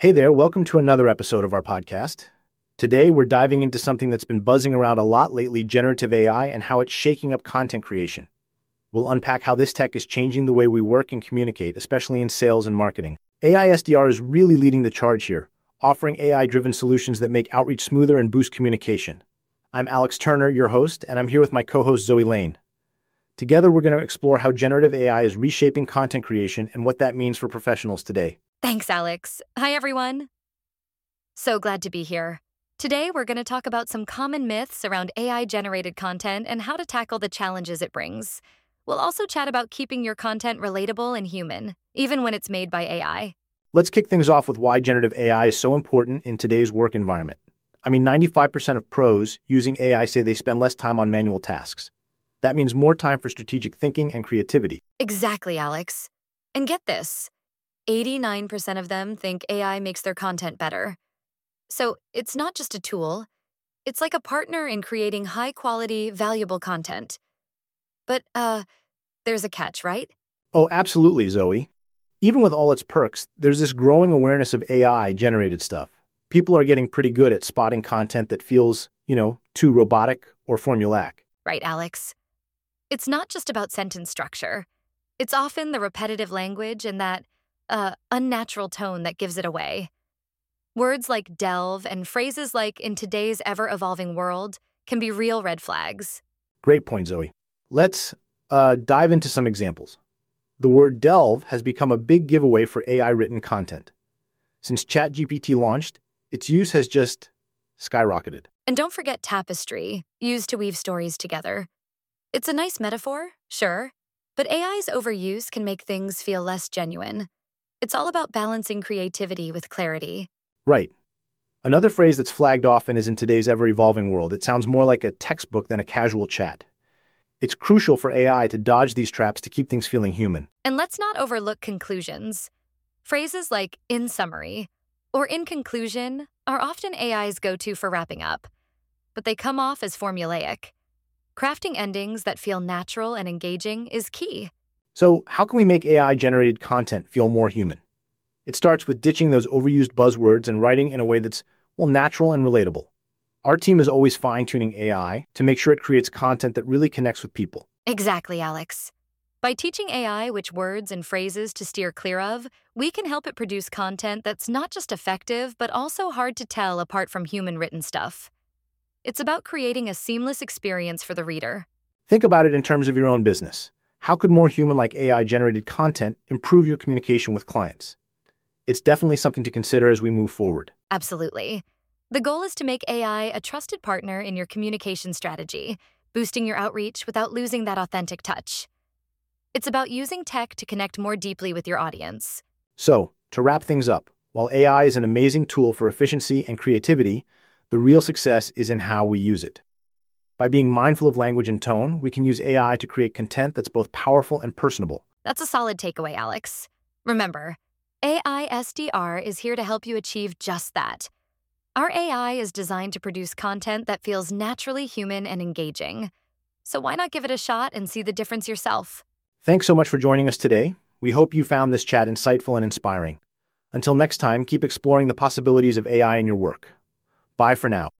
Hey there, welcome to another episode of our podcast. Today, we're diving into something that's been buzzing around a lot lately, generative AI, and how it's shaking up content creation. We'll unpack how this tech is changing the way we work and communicate, especially in sales and marketing. AI SDR is really leading the charge here, offering AI-driven solutions that make outreach smoother and boost communication. I'm Alex Turner, your host, and I'm here with my co-host Zoe Lane. Together, we're going to explore how generative AI is reshaping content creation and what that means for professionals today. Thanks, Alex. Hi, everyone. So glad to be here. Today, we're going to talk about some common myths around AI-generated content and how to tackle the challenges it brings. We'll also chat about keeping your content relatable and human, even when it's made by AI. Let's kick things off with why generative AI is so important in today's work environment. 95% of pros using AI say they spend less time on manual tasks. That means more time for strategic thinking and creativity. Exactly, Alex. And get this, 89% of them think AI makes their content better. So it's not just a tool, it's like a partner in creating high-quality, valuable content. But, there's a catch, right? Oh, absolutely, Zoe. Even with all its perks, there's this growing awareness of AI-generated stuff. People are getting pretty good at spotting content that feels, too robotic or formulaic. Right, Alex. It's not just about sentence structure. It's often the repetitive language and that, unnatural tone that gives it away. Words like delve and phrases like in today's ever-evolving world can be real red flags. Great point, Zoe. Let's dive into some examples. The word delve has become a big giveaway for AI-written content. Since ChatGPT launched, its use has just skyrocketed. And don't forget tapestry, used to weave stories together. It's a nice metaphor, sure, but AI's overuse can make things feel less genuine. It's all about balancing creativity with clarity. Right. Another phrase that's flagged often is in today's ever-evolving world. It sounds more like a textbook than a casual chat. It's crucial for AI to dodge these traps to keep things feeling human. And let's not overlook conclusions. Phrases like in summary or in conclusion are often AI's go-to for wrapping up, but they come off as formulaic. Crafting endings that feel natural and engaging is key. So, how can we make AI-generated content feel more human? It starts with ditching those overused buzzwords and writing in a way that's, natural and relatable. Our team is always fine-tuning AI to make sure it creates content that really connects with people. Exactly, Alex. By teaching AI which words and phrases to steer clear of, we can help it produce content that's not just effective, but also hard to tell apart from human-written stuff. It's about creating a seamless experience for the reader. Think about it in terms of your own business. How could more human-like AI-generated content improve your communication with clients? It's definitely something to consider as we move forward. Absolutely. The goal is to make AI a trusted partner in your communication strategy, boosting your outreach without losing that authentic touch. It's about using tech to connect more deeply with your audience. So, to wrap things up, while AI is an amazing tool for efficiency and creativity, the real success is in how we use it. By being mindful of language and tone, we can use AI to create content that's both powerful and personable. That's a solid takeaway, Alex. Remember, AI SDR is here to help you achieve just that. Our AI is designed to produce content that feels naturally human and engaging. So why not give it a shot and see the difference yourself? Thanks so much for joining us today. We hope you found this chat insightful and inspiring. Until next time, keep exploring the possibilities of AI in your work. Bye for now.